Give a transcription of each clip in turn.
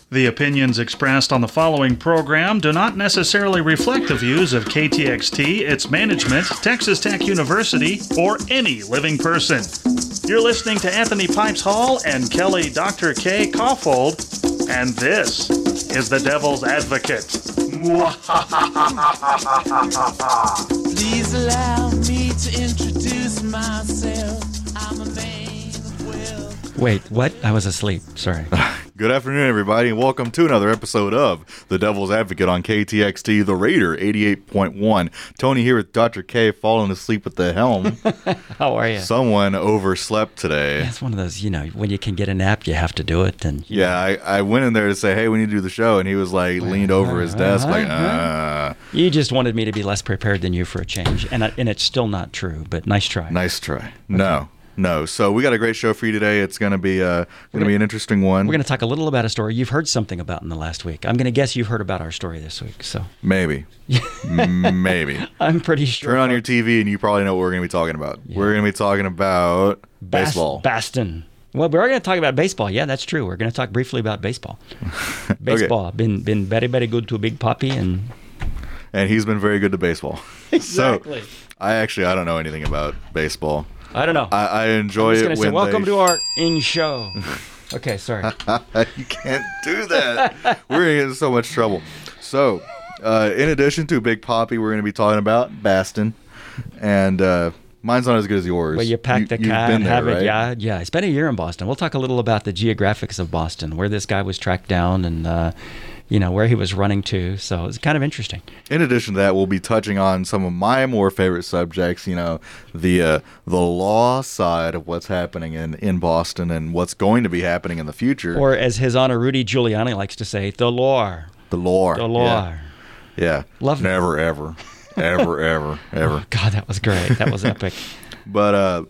The opinions expressed on the following program do not necessarily reflect the views of KTXT, its management, Texas Tech University, or any living person. You're listening to Anthony Pipes Hall and Kelly Dr. K. Caulfield, and this is The Devil's Advocate. Please allow me to introduce myself. I'm a man of will. Wait, what? I was asleep. Sorry. Good afternoon, everybody, and welcome to another episode of The Devil's Advocate on KTXT, The Raider 88.1. Tony here with Dr. K, falling asleep at the helm. How are you? Someone overslept today. It's one of those, when you can get a nap, you have to do it. And I went in there to say, hey, we need to do the show, and he was like, leaned over his desk like, You just wanted me to be less prepared than you for a change, and it's still not true, but nice try. Nice try. No. So we got a great show for you today. It's going to be an interesting one. We're going to talk a little about a story you've heard something about in the last week. I'm going to guess you've heard about our story this week. So maybe. I'm pretty sure. Turn on your TV and you probably know what we're going to be talking about. Yeah. We're going to be talking about baseball. Boston. Well, we're going to talk about baseball. Yeah, that's true. We're going to talk briefly about baseball. Baseball. Okay. Been very, very good to Big Papi. And he's been very good to baseball. Exactly. So, I don't know anything about baseball. I don't know. I enjoy it when welcome to our in-show. Okay, sorry. You can't do that. We're going to get in so much trouble. So, in addition to Big Papi, we're going to be talking about Boston. And mine's not as good as yours. Well, you pack the car and have right? it. Yeah, I spent a year in Boston. We'll talk a little about the geographics of Boston, where this guy was tracked down and where he was running to. So it's kind of interesting. In addition to that, we'll be touching on some of my more favorite subjects, the law side of what's happening in Boston and what's going to be happening in the future. Or as His Honor Rudy Giuliani likes to say, the law. The law. The law. Yeah. Love Never, ever. Ever. Oh, God, that was great. That was epic. But,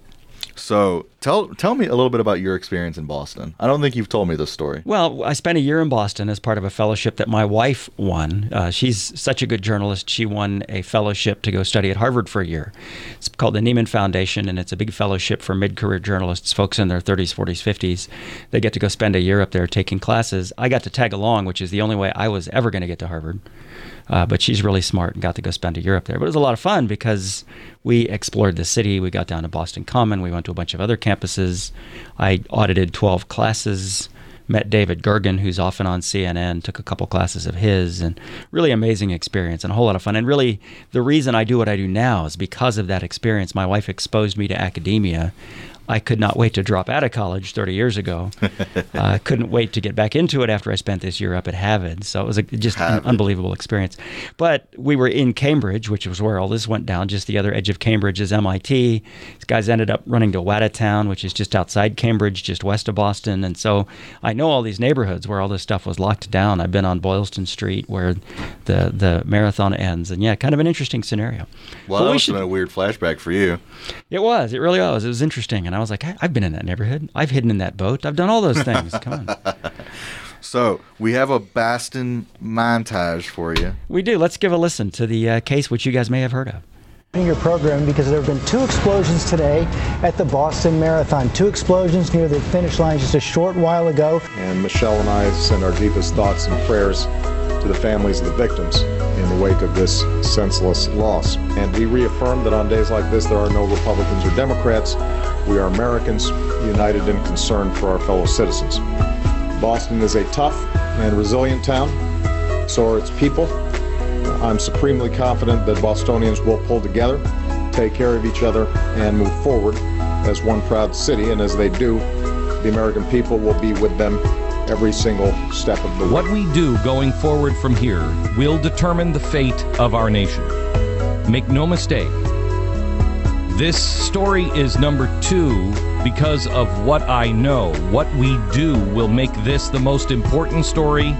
so tell me a little bit about your experience in Boston. I don't think you've told me this story. Well, I spent a year in Boston as part of a fellowship that my wife won. She's such a good journalist. She won a fellowship to go study at Harvard for a year. It's called the Nieman Foundation, and it's a big fellowship for mid-career journalists, folks in their 30s, 40s, 50s. They get to go spend a year up there taking classes. I got to tag along, which is the only way I was ever going to get to Harvard. But she's really smart and got to go spend a year up there. But it was a lot of fun because we explored the city. We got down to Boston Common. We went to a bunch of other campuses. I audited 12 classes, met David Gergen, who's often on CNN, took a couple classes of his, and really amazing experience and a whole lot of fun. And really, the reason I do what I do now is because of that experience. My wife exposed me to academia. I could not wait to drop out of college 30 years ago. I couldn't wait to get back into it after I spent this year up at Harvard. So it was just an unbelievable experience. But we were in Cambridge, which was where all this went down. Just the other edge of Cambridge is MIT. These guys ended up running to Watertown, which is just outside Cambridge, just west of Boston. And so I know all these neighborhoods where all this stuff was locked down. I've been on Boylston Street where the marathon ends. And yeah, kind of an interesting scenario. Well, that must have been a weird flashback for you. It was. It really was. It was interesting. And I was like, I've been in that neighborhood. I've hidden in that boat. I've done all those things. Come on. So we have a Boston montage for you. We do. Let's give a listen to the case which you guys may have heard of. Your program because there have been 2 explosions today at the Boston Marathon. 2 explosions near the finish line just a short while ago. And Michelle and I send our deepest thoughts and prayers to the families of the victims in the wake of this senseless loss. And we reaffirm that on days like this, there are no Republicans or Democrats. We are Americans, united in concern for our fellow citizens. Boston is a tough and resilient town. So are its people. I'm supremely confident that Bostonians will pull together, take care of each other, and move forward as one proud city. And as they do, the American people will be with them every single step of the way. What we do going forward from here will determine the fate of our nation. Make no mistake, this story is number 2 because of what I know. What we do will make this the most important story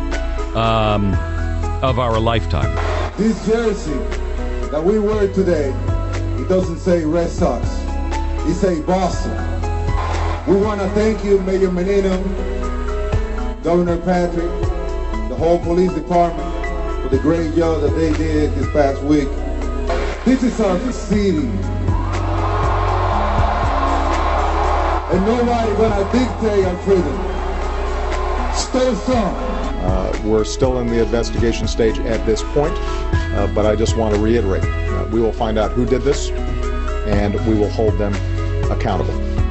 of our lifetime. This jersey that we wear today, it doesn't say Red Sox. It says Boston. We want to thank you, Mayor Menino, Governor Patrick, the whole police department for the great job that they did this past week. This is our city. And nobody gonna dictate our freedom. Stay strong. We're still in the investigation stage at this point, but I just want to reiterate, we will find out who did this, and we will hold them accountable.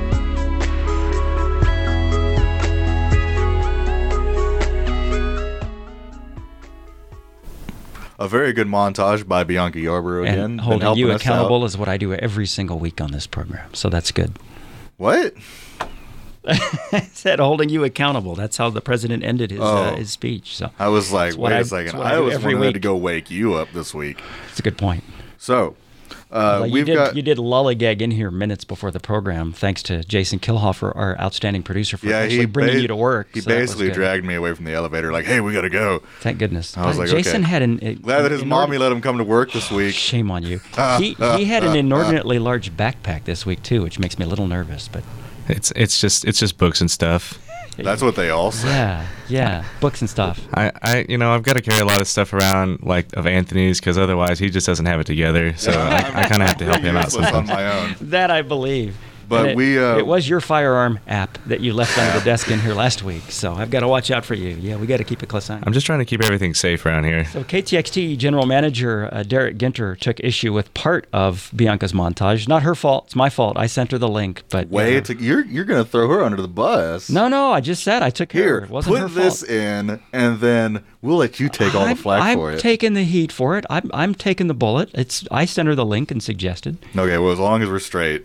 A very good montage by Bianca Yarbrough again. And been holding helping you us accountable out. is what I do every single week on this program. So that's good. What? I said holding you accountable. That's how the president ended his speech. So I was like, That's what wait I- a second. that's what I I do was every one that had to week. go wake you up this week. it's a good point. So, Like, we've got. you did lollygag in here minutes before the program, thanks to Jason Kilhofer, our outstanding producer, for actually bringing you to work. He so that was basically good. dragged me away from the elevator, like, "Hey, we gotta go." Thank goodness. I was like, Jason okay. had an Glad that his mommy let him come to work this week. Shame on you. He had an inordinately large backpack this week too, which makes me a little nervous. But It's just books and stuff. That's what they all say. yeah, books and stuff. I've got to carry a lot of stuff around, like of Anthony's, because otherwise he just doesn't have it together. So I kind of have to help him out Useless on sometimes. my own. That I believe. But And it was your firearm app that you left under the desk in here last week, so I've got to watch out for you. Yeah, we got to keep a close eye on you. I'm just trying to keep everything safe around here. So KTXT General Manager Derek Ginter took issue with part of Bianca's montage. Not her fault. It's my fault. I sent her the link. But You're gonna throw her under the bus. No. I just said I took care Here, of it. It wasn't her put this fault. in, and then we'll let you take all the flack for I'm it. taking the heat for it. I'm taking the bullet. I sent her the link and suggested. Okay, well, as long as we're straight.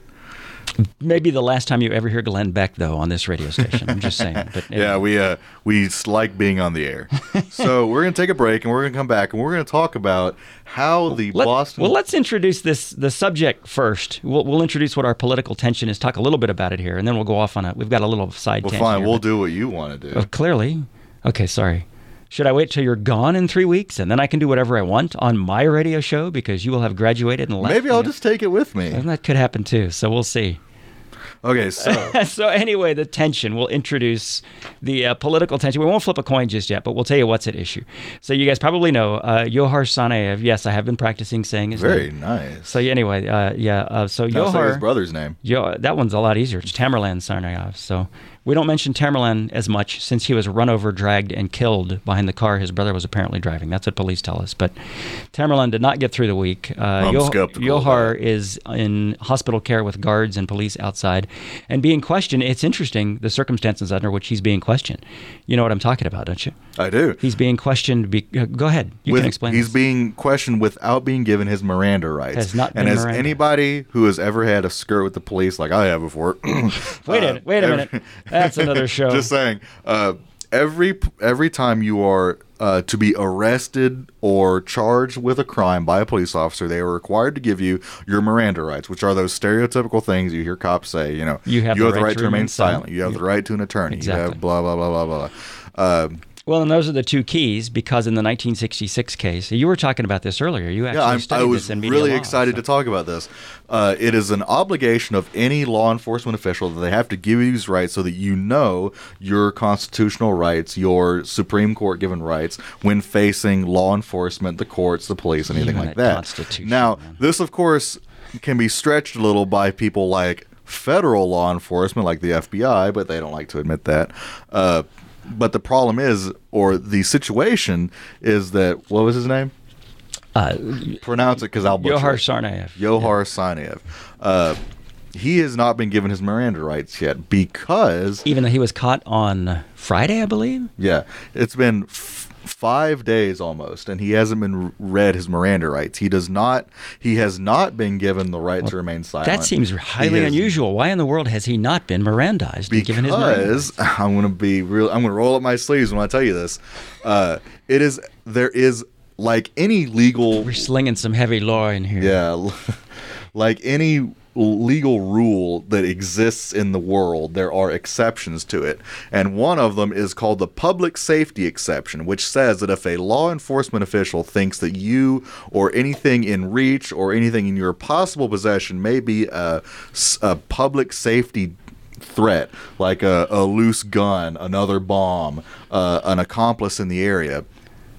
Maybe the last time you ever hear Glenn Beck, though, on this radio station. I'm just saying. But Yeah, we like being on the air. So we're gonna take a break, and we're gonna come back, and we're gonna talk about how the Boston. Well, let's introduce the subject first. We'll introduce what our political tension is, talk a little bit about it here, and then we'll go off on we've got a little side Well, tangent fine. here, We'll but- do what you want to do. Oh, clearly. Okay, sorry. Should I wait till you're gone in 3 weeks and then I can do whatever I want on my radio show because you will have graduated and left? Maybe I'll just take it with me. And that could happen too, so we'll see. Okay, so So anyway, the tension. We'll introduce the political tension. We won't flip a coin just yet, but we'll tell you what's at issue. So you guys probably know Johar Tsarnaev. Yes, I have been practicing saying his very name. nice. So anyway, so Now say his Johar, brother's name. that one's a lot easier. It's Tamerlan Tsarnaev. So we don't mention Tamerlan as much since he was run over, dragged, and killed behind the car his brother was apparently driving. That's what police tell us. But Tamerlan did not get through the week. I'm skeptical of Johar that. is in hospital care with guards and police outside and being questioned. It's interesting, the circumstances under which he's being questioned. You know what I'm talking about, don't you? I do. He's being questioned. Go ahead. You can explain He's this. being questioned without being given his Miranda rights. Has not and been as Miranda. anybody who has ever had a skirt with the police, like I have before. Wait a minute. That's another show. Just saying. Every time you are to be arrested or charged with a crime by a police officer, they are required to give you your Miranda rights, which are those stereotypical things you hear cops say. You know, You have the right to remain silent. You have the right to an attorney. Exactly. You have blah blah blah blah blah. Well, and those are the two keys because in the 1966 case, you were talking about this earlier. You actually Yeah, I studied was this in media really law, excited to talk about this. It is an obligation of any law enforcement official that they have to give you these rights so that you know your constitutional rights, your Supreme Court given rights when facing law enforcement, the courts, the police, anything Even like that that. Constitution, Now, man. this, of course, can be stretched a little by people like federal law enforcement, like the FBI, but they don't like to admit that. But the problem is, or the situation is that, what was his name? Pronounce it because I'll butcher Johar it. Tsarnaev. Johar Tsarnaev. He has not been given his Miranda rights yet because, Even though he was caught on Friday, I believe. yeah, it's been 5 days almost, and he hasn't been read his Miranda rights. He has not been given the right to remain silent. That seems highly He has- unusual. Why in the world has he not been Mirandized and given his Miranda rights? Because I'm going to be real. I'm going to roll up my sleeves when I tell you this. There is like any legal. We're slinging some heavy law in here. Yeah, like any legal rule that exists in the world, there are exceptions to it. And one of them is called the public safety exception, which says that if a law enforcement official thinks that you or anything in reach or anything in your possible possession may be a public safety threat, like a loose gun, another bomb, an accomplice in the area,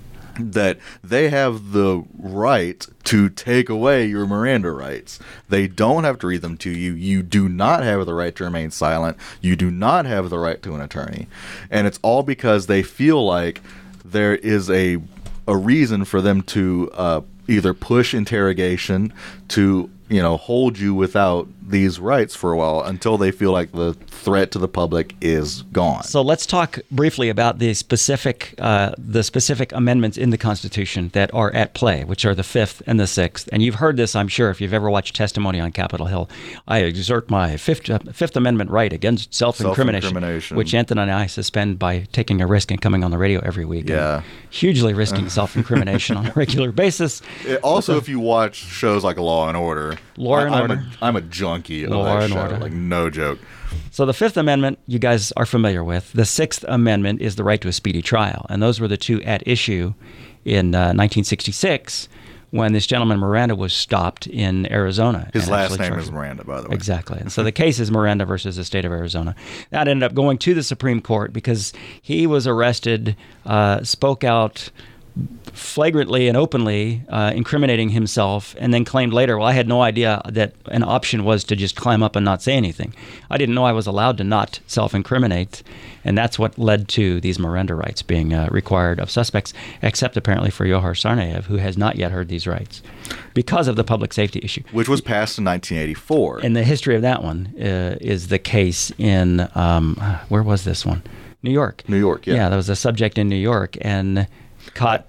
that they have the right to take away your Miranda rights. They don't have to read them to you. You do not have the right to remain silent. You do not have the right to an attorney. And it's all because they feel like there is a reason for them to either push interrogation, to hold you without these rights for a while until they feel like the threat to the public is gone. So let's talk briefly about the specific amendments in the Constitution that are at play, which are the 5th and the 6th. And you've heard this, I'm sure, if you've ever watched testimony on Capitol Hill. I exert my Fifth Amendment right against self-incrimination, which Anthony and I suspend by taking a risk and coming on the radio every week. Yeah. Hugely risking self-incrimination on a regular basis. Also, if you watch shows like Law and Order, I'm a junkie of that show. Like, no joke. So the Fifth Amendment, you guys are familiar with. The Sixth Amendment is the right to a speedy trial. And those were the two at issue in 1966 when this gentleman Miranda was stopped in Arizona. His last name is Miranda, by the way. Exactly. And so the case is Miranda versus the state of Arizona. That ended up going to the Supreme Court because he was arrested, spoke out flagrantly and openly incriminating himself, and then claimed later, well, I had no idea that an option was to just climb up and not say anything. I didn't know I was allowed to not self-incriminate, and that's what led to these Miranda rights being required of suspects, except apparently for Johar Tsarnaev, who has not yet heard these rights because of the public safety issue. Which was passed in 1984. And the history of that one is the case in, where was this one? New York. New York, yeah. Yeah, that was a subject in New York, and caught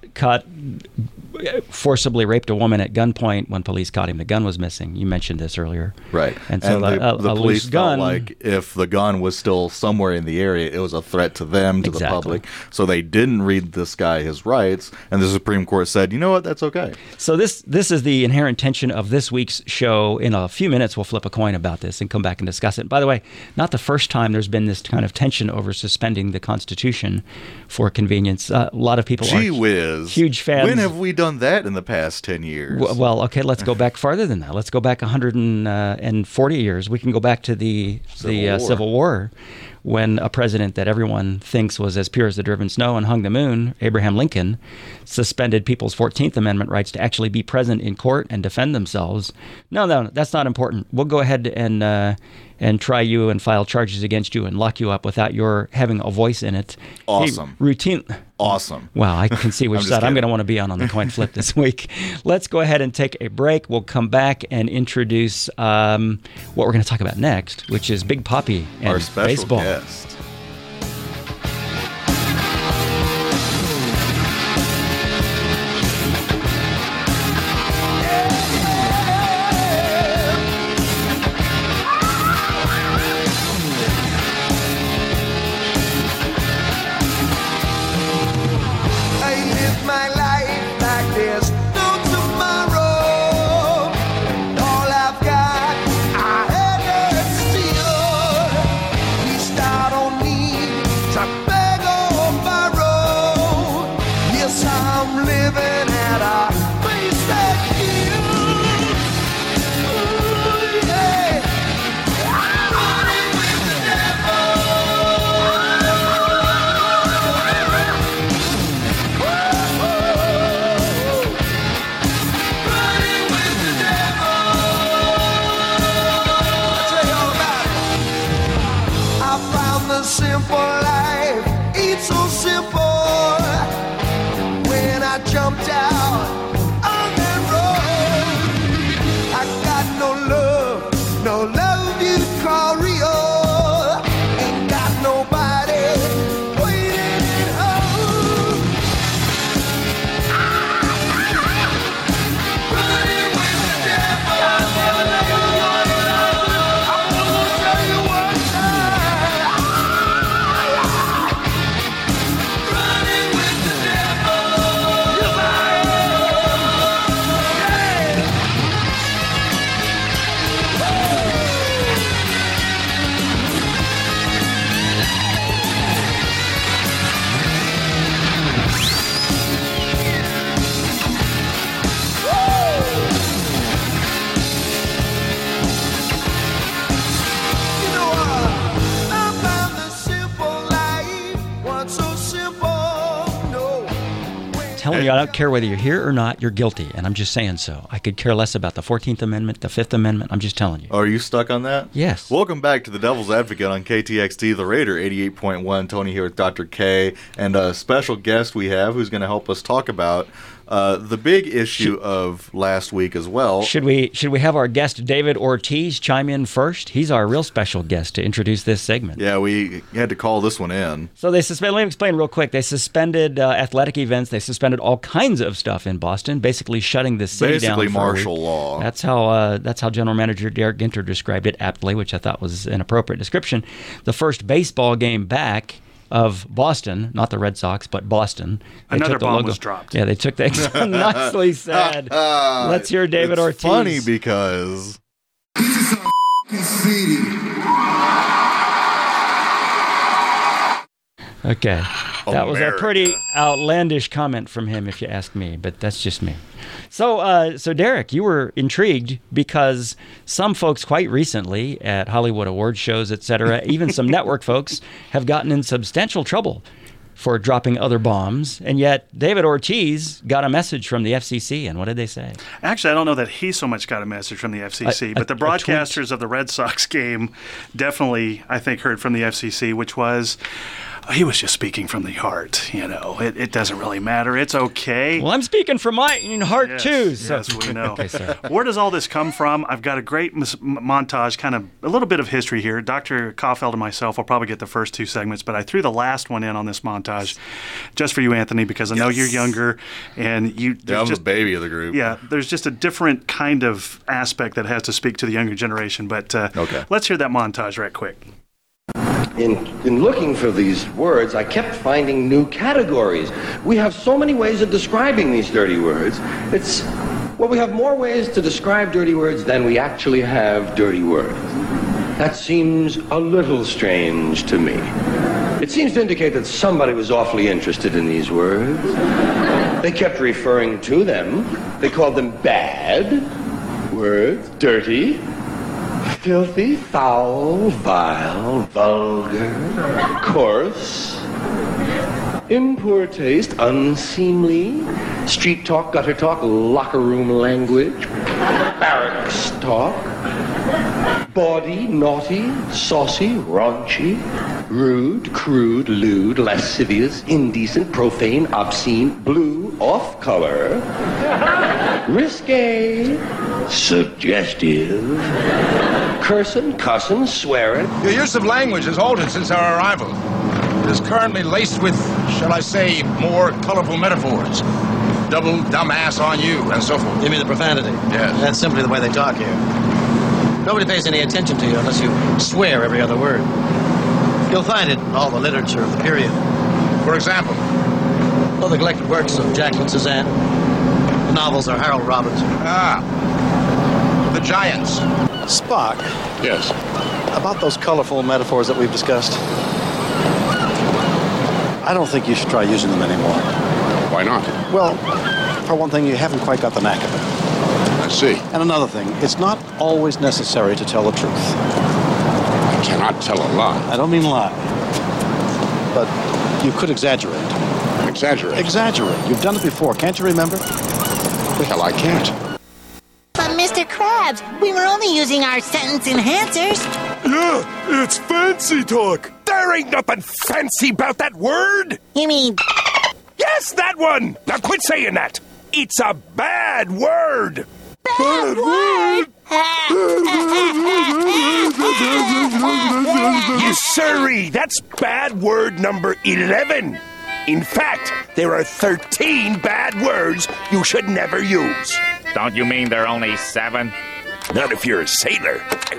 forcibly raped a woman at gunpoint when police caught him. The gun was missing. You mentioned this earlier. Right. And so the police felt like if the gun was still somewhere in the area, it was a threat to them, to the public. So they didn't read this guy his rights, and the Supreme Court said, you know what, that's okay. So this is the inherent tension of this week's show. In a few minutes, we'll flip a coin about this and come back and discuss it. By the way, not the first time there's been this kind of tension over suspending the Constitution for convenience. A lot of people Gee whiz. Huge fans. When have we done that in the past 10 years? Well, okay, let's go back farther than that. Let's go back 140 years. We can go back to the Civil War, when a president that everyone thinks was as pure as the driven snow and hung the moon, Abraham Lincoln, suspended people's 14th Amendment rights to actually be present in court and defend themselves. No, that's not important. We'll go ahead and try you and file charges against you and lock you up without your having a voice in it. Awesome. Awesome. Wow, I can see which side I'm going to want to be on the coin flip this week. Let's go ahead and take a break. We'll come back and introduce what we're going to talk about next, which is Big Papi and our special baseball. Guest. telling you, I don't care whether you're here or not, you're guilty, and I'm just saying so. I could care less about the 14th Amendment, the 5th Amendment. I'm just telling you. Are you stuck on that? Yes. Welcome back to the Devil's Advocate on KTXT, the Raider 88.1. Tony here with Dr. K, and a special guest we have who's going to help us talk about the big issue of last week as well. Should we have our guest David Ortiz chime in first? He's our real special guest to introduce this segment. Yeah, we had to call this one in. So let me explain real quick. They suspended athletic events. They suspended all kinds of stuff in Boston, basically shutting the city down. Basically martial law. That's how General Manager Derek Ginter described it aptly, which I thought was an appropriate description. The first baseball game back of Boston, not the Red Sox, but Boston. Another bomb was dropped. Yeah, they took that. Nicely said. Let's hear David Ortiz. It's funny because This is a city. Okay. That was a pretty outlandish comment from him, if you ask me, but that's just me. So Derek, you were intrigued because some folks quite recently at Hollywood award shows, etc., even some network folks have gotten in substantial trouble for dropping other bombs, and yet David Ortiz got a message from the FCC, and what did they say? Actually, I don't know that he so much got a message from the FCC, but the broadcasters of the Red Sox game definitely, I think, heard from the FCC, which was, he was just speaking from the heart. You know, it doesn't really matter. It's okay. Well, I'm speaking from my heart, too. So. Yes, we know. Okay, sir. Where does all this come from? I've got a great montage, kind of a little bit of history here. Dr. Kaufeld and myself will probably get the first two segments, but I threw the last one in on this montage just for you, Anthony, because I know you're younger. And I'm the baby of the group. Yeah, there's just a different kind of aspect that has to speak to the younger generation. But let's hear that montage right quick. In looking for these words, I kept finding new categories. We have so many ways of describing these dirty words. We have more ways to describe dirty words than we actually have dirty words. That seems a little strange to me. It seems to indicate that somebody was awfully interested in these words. They kept referring to them. They called them bad words, dirty, filthy, foul, vile, vulgar, coarse, in poor taste, unseemly, street talk, gutter talk, locker room language, barracks talk, bawdy, naughty, saucy, raunchy, rude, crude, lewd, lascivious, indecent, profane, obscene, blue, off-color, risque, suggestive, cursing, cussing, swearing. Your use of language has altered since our arrival. It is currently laced with, shall I say, more colorful metaphors. Double dumbass on you, and so forth. You mean the profanity? Yes. That's simply the way they talk here. Nobody pays any attention to you unless you swear every other word. You'll find it in all the literature of the period. For example? Well, the collected works of Jacqueline Suzanne. The novels of Harold Robbins. The Giants. Spock. Yes. About those colorful metaphors that we've discussed, I don't think you should try using them anymore. Why not? Well, for one thing, you haven't quite got the knack of it. I see. And another thing, it's not always necessary to tell the truth. I cannot tell a lie. I don't mean lie. But you could exaggerate. Exaggerate? Exaggerate. You've done it before. Can't you remember? The hell I can't. But Mr. Krabs, we were only using our sentence enhancers. Yeah, it's fancy talk. There ain't nothing fancy about that word. You mean... Yes, that one. Now quit saying that. It's a bad word. Bad word? Yes, sirree. That's bad word number 11. In fact, there are 13 bad words you should never use. Don't you mean there are only 7? Not if you're a sailor.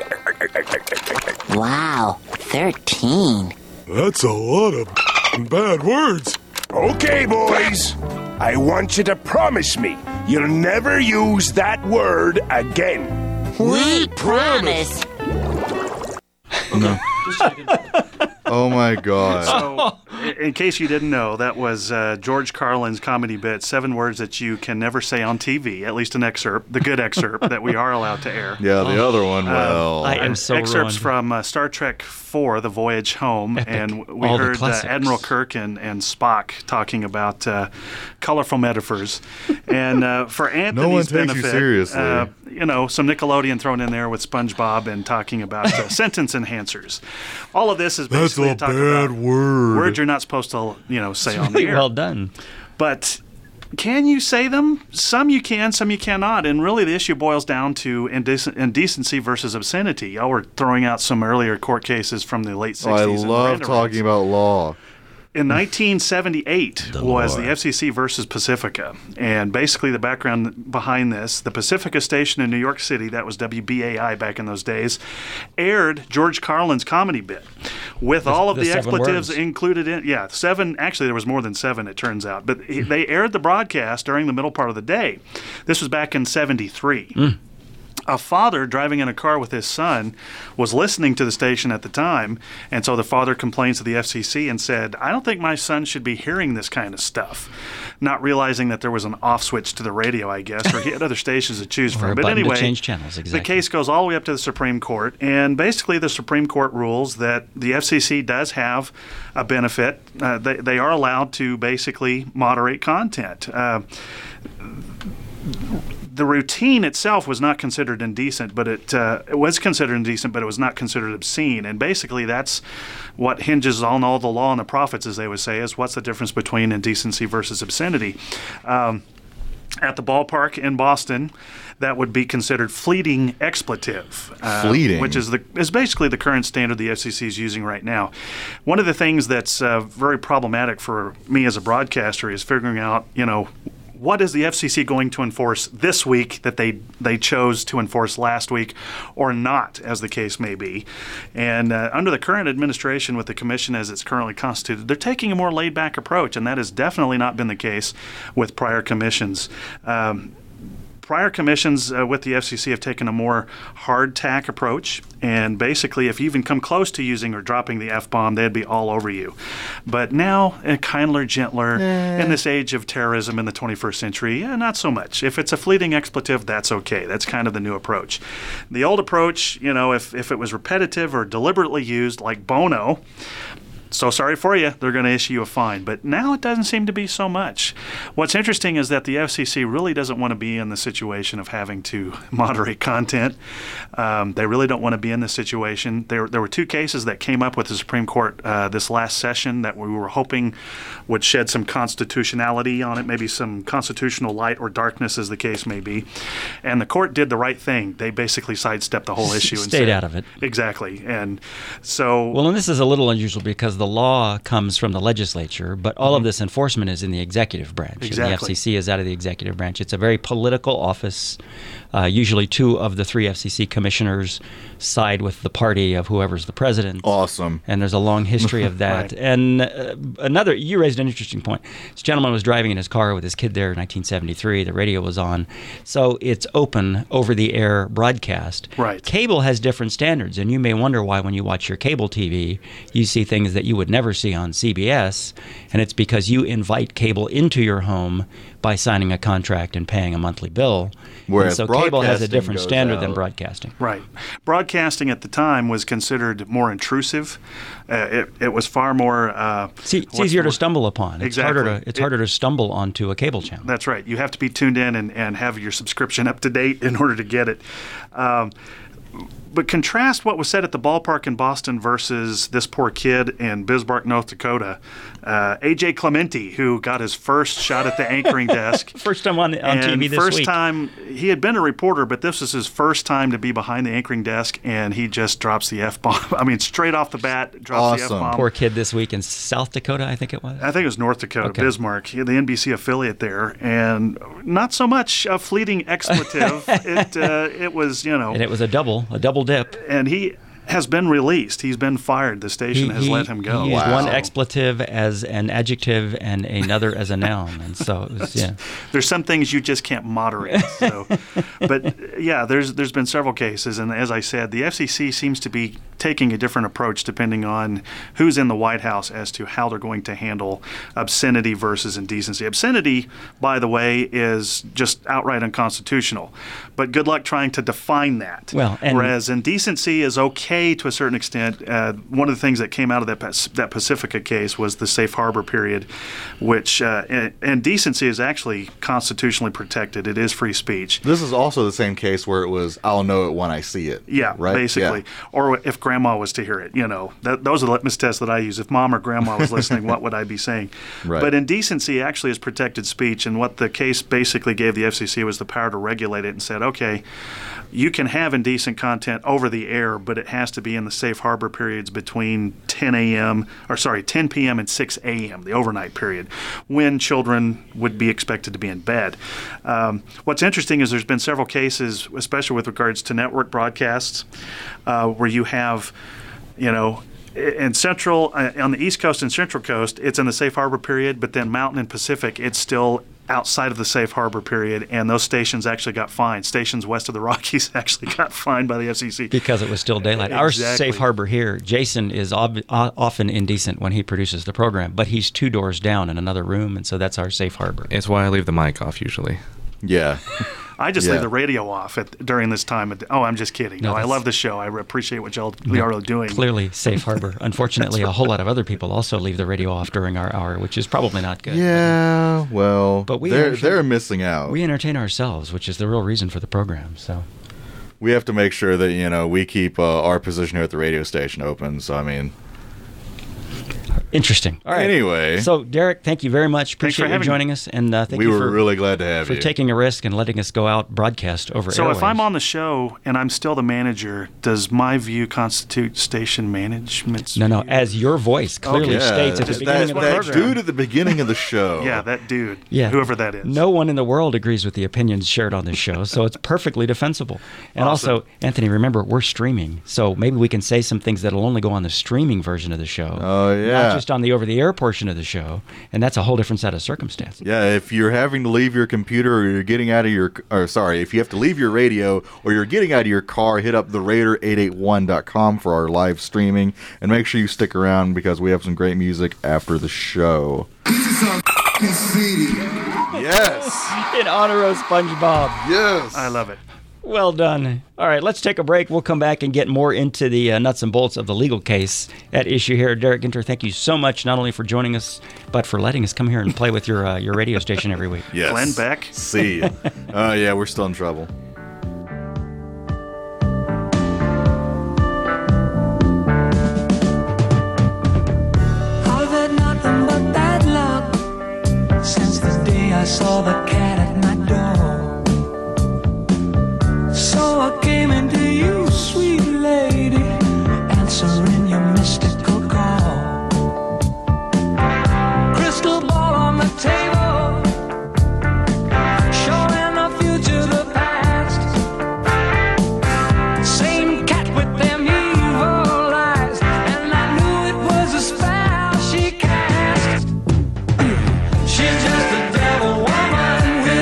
Wow, 13. That's a lot of bad words. Okay, boys. I want you to promise me you'll never use that word again. We promise. No. Oh my God. So In case you didn't know, that was George Carlin's comedy bit, 7 words that you can never say on TV, at least an excerpt, the good excerpt that we are allowed to air. Yeah, the other one, well. I am so excerpts ruined. from Star Trek IV, The Voyage Home, Epic. and we All the heard classics. Admiral Kirk and Spock talking about colorful metaphors. And for Anthony's No one takes you benefit, seriously. some Nickelodeon thrown in there with SpongeBob and talking about sentence enhancers. All of this is basically That's a talk bad about word. words you're not supposed to, say on the Really air. well done. But can you say them? Some you can, some you cannot. And really the issue boils down to indecency versus obscenity. Y'all were throwing out some earlier court cases from the late 60s. I and love Miranda talking rights. about law. In 1978 was the Lord. FCC versus Pacifica. And basically the background behind this, the Pacifica station in New York City, that was WBAI back in those days, aired George Carlin's comedy bit with all of the the 7 expletives words. included in. Yeah, 7. Actually, there was more than 7, it turns out. But they aired the broadcast during the middle part of the day. This was back in 73. A father driving in a car with his son was listening to the station at the time, and so the father complains to the FCC and said, I don't think my son should be hearing this kind of stuff, not realizing that there was an off switch to the radio, I guess, or he had other stations to choose Or from. a But button to anyway, change channels, exactly. the case goes all the way up to the Supreme Court, and basically the Supreme Court rules that the FCC does have a benefit. They are allowed to basically moderate content. The routine itself was not considered indecent, but it was considered indecent, but it was not considered obscene. And basically, that's what hinges on all the law and the prophets, as they would say, is what's the difference between indecency versus obscenity. At the ballpark in Boston, that would be considered fleeting expletive. Fleeting? Which is basically the current standard the FCC is using right now. One of the things that's very problematic for me as a broadcaster is figuring out, what is the FCC going to enforce this week that they chose to enforce last week or not, as the case may be. And under the current administration with the commission as it's currently constituted, they're taking a more laid-back approach, and that has definitely not been the case with prior commissions. Prior commissions with the FCC have taken a more hard-tack approach, and basically if you even come close to using or dropping the F-bomb, they'd be all over you. But now, kindler, gentler, in this age of terrorism in the 21st century, not so much. If it's a fleeting expletive, that's okay. That's kind of the new approach. The old approach, if it was repetitive or deliberately used, like Bono, so sorry for you, they're going to issue you a fine. But now it doesn't seem to be so much. What's interesting is that the FCC really doesn't want to be in the situation of having to moderate content. They really don't want to be in this situation. There were 2 cases that came up with the Supreme Court this last session that we were hoping would shed some constitutionality on it, maybe some constitutional light or darkness, as the case may be. And the court did the right thing. They basically sidestepped the whole issue. And Stayed said, out of it. Exactly. And so... Well, and this is a little unusual because the law comes from the legislature, but all of this enforcement is in the executive branch. Exactly. And the FCC is out of the executive branch. It's a very political office. Usually 2 of the 3 FCC commissioners side with the party of whoever's the president. Awesome. And there's a long history of that. Right. And you raised an interesting point. This gentleman was driving in his car with his kid there in 1973. The radio was on. So it's open over-the-air broadcast. Right. Cable has different standards, and you may wonder why when you watch your cable TV, you see things that you would never see on CBS, and it's because you invite cable into your home by signing a contract and paying a monthly bill. Whereas and so cable has a broadcasting different goes standard than out. broadcasting. Right. Broadcasting at the time was considered more intrusive. It was far more... It's easier to stumble upon. It's Exactly. harder to stumble onto a cable channel. That's right. You have to be tuned in and have your subscription up to date in order to get it. But contrast what was said at the ballpark in Boston versus this poor kid in Bismarck, North Dakota, A.J. Clementi, who got his first shot at the anchoring desk. First time on TV this first week. time, he had been a reporter, but this was his first time to be behind the anchoring desk, and he just drops the F-bomb. I mean, straight off the bat, drops the F-bomb. Poor kid this week in South Dakota, I think it was. I think it was North Dakota, Okay. Bismarck, the NBC affiliate there, and not so much a fleeting expletive. It was, And it was a double dip. And he has been released. He's been fired. The station has let him go. He used one expletive as an adjective and another as a noun, and so it was, yeah. There's some things you just can't moderate. So. But yeah, there's been several cases, and as I said, the FCC seems to be taking a different approach depending on who's in the White House as to how they're going to handle obscenity versus indecency. Obscenity, by the way, is just outright unconstitutional. But good luck trying to define that. Well, whereas indecency is okay to a certain extent. One of the things that came out of that Pacifica case was the safe harbor period, which indecency is actually constitutionally protected. It is free speech. This is also the same case where it was, I'll know it when I see it. Yeah, right? Basically. Yeah. Or if grandma was to hear it, those are the litmus tests that I use. If mom or grandma was listening, what would I be saying? Right. But indecency actually is protected speech, and what the case basically gave the FCC was the power to regulate it and said, okay, you can have indecent content over the air, but it has to be in the safe harbor periods between 10 p.m. and 6 a.m., the overnight period, when children would be expected to be in bed. What's interesting is there's been several cases, especially with regards to network broadcasts, where you have, in Central, on the East Coast and Central Coast, it's in the safe harbor period, but then Mountain and Pacific, it's still outside of the safe harbor period, and those stations actually got fined. Stations west of the Rockies actually got fined by the FCC. Because it was still daylight. Exactly. Our safe harbor here, Jason is often indecent when he produces the program, but he's 2 doors down in another room, and so that's our safe harbor. It's why I leave the mic off usually. Yeah. I just leave the radio off during this time. I'm just kidding. No, I love the show. I appreciate what y'all are doing. Clearly safe harbor. Unfortunately, a whole lot of other people also leave the radio off during our hour, which is probably not good. Yeah, well, but they're missing out. We entertain ourselves, which is the real reason for the program. So we have to make sure that, we keep our position here at the radio station open. So, I mean... Interesting. All right. Anyway. So, Derek, thank you very much. Appreciate you joining us. And thank you for really glad to have you. For taking a risk and letting us go out broadcast over So airwaves. If I'm on the show and I'm still the manager, does my view constitute station management's No, view? as your voice clearly states at the beginning of the program. That dude at the beginning of the show. Yeah, that dude. Yeah. Whoever that is. No one in the world agrees with the opinions shared on this show, so it's perfectly defensible. And also, Anthony, remember, we're streaming, so maybe we can say some things that'll only go on the streaming version of the show. Oh, yeah. Not just on the over-the-air portion of the show, and that's a whole different set of circumstances. Yeah, if you're having to leave your computer or you're getting out of if you have to leave your radio or you're getting out of your car, hit up theraider881.com for our live streaming, and make sure you stick around because we have some great music after the show. Yes! In honor of SpongeBob. Yes! I love it. Well done. All right, let's take a break. We'll come back and get more into the nuts and bolts of the legal case at issue here. Derek Ginter, thank you so much, not only for joining us, but for letting us come here and play with your radio station every week. Yes. Glenn Beck. See you. Yeah, we're still in trouble. I've had nothing but bad luck since the day I saw the cat at my door. So I came into you, sweet lady, answering your mystical call. Crystal ball on the table, showing the future, the past. Same cat with them evil eyes, and I knew it was a spell she cast. She's just a devil woman with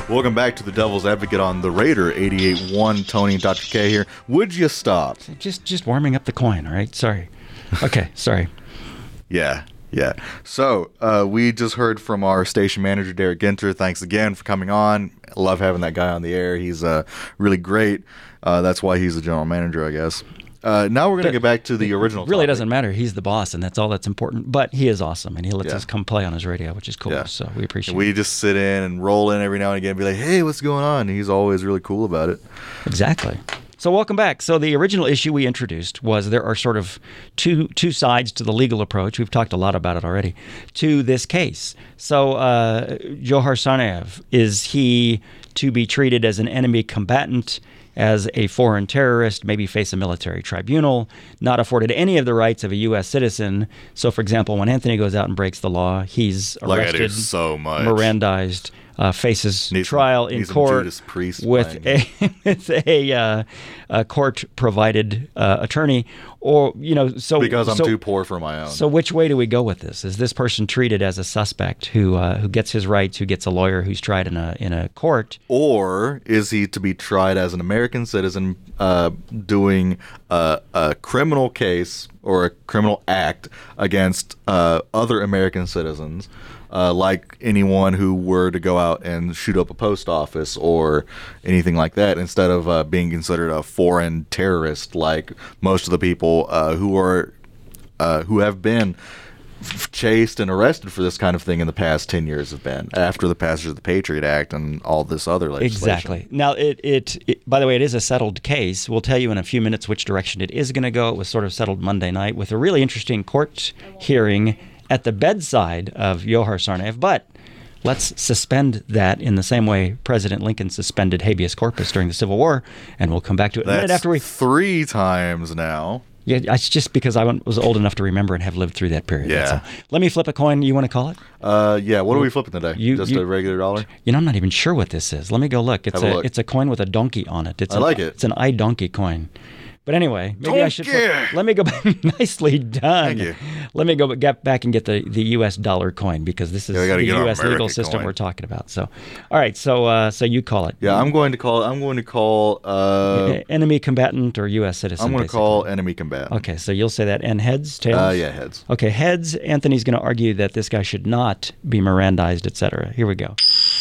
Welcome back to the Devil's Advocate on the Raider 88.1. Tony and Dr. K here. Would you stop? Just warming up the coin, all right? Sorry. Okay, sorry. Yeah. So we just heard from our station manager, Derek Ginter. Thanks again for coming on. I love having that guy on the air. He's really great. That's why he's the general manager, I guess. Now we're going to get back to the original It really topic. doesn't matter. He's the boss, and that's all that's important. But he is awesome, and he lets us come play on his radio, which is cool. Yeah. So we appreciate We it. just sit in and roll in every now and again and be like, hey, what's going on? And he's always really cool about it. Exactly. So welcome back. So the original issue we introduced was there are sort of two sides to the legal approach. We've talked a lot about it already, to this case. So Johar Tsarnaev, is he to be treated as an enemy combatant, as a foreign terrorist, maybe face a military tribunal, not afforded any of the rights of a U.S. citizen? So, for example, when Anthony goes out and breaks the law, he's Like I do arrested, so much. Mirandized, faces trial in court Judas Priest with a court-provided attorney, or so because I'm too poor for my own. So, which way do we go with this? Is this person treated as a suspect who gets his rights, who gets a lawyer, who's tried in a court, or is he to be tried as an American citizen doing a criminal case or a criminal act against other American citizens? Like anyone who were to go out and shoot up a post office or anything like that, instead of being considered a foreign terrorist, like most of the people who have been chased and arrested for this kind of thing in the past 10 years have been, after the passage of the Patriot Act and all this other legislation. Exactly. Now, it by the way, it is a settled case. We'll tell you in a few minutes which direction it is going to go. It was sort of settled Monday night with a really interesting court hearing at the bedside of Johar Tsarnaev. But let's suspend that in the same way President Lincoln suspended habeas corpus during the Civil War, and we'll come back to it in a minute after we... 3 times now. Yeah, it's just because I was old enough to remember and have lived through that period. Yeah. That's all. Let me flip a coin. You want to call it? Yeah. What are we flipping today? Just a regular dollar? I'm not even sure what this is. Let me go look. It's a coin with a donkey on it. I like it. It's an iDonkey coin. But anyway, maybe I should. Let me go back. Nicely done. Thank you. Let me get back and get the U.S. dollar coin, because this is the U.S. legal system coin we're talking about. So, all right. So you call it. Yeah, I'm going to call. Enemy combatant or U.S. citizen. I'm going to call enemy combatant. Okay, so you'll say that. And heads, tails. Yeah, heads. Okay, heads. Anthony's going to argue that this guy should not be Mirandized, etc. Here we go.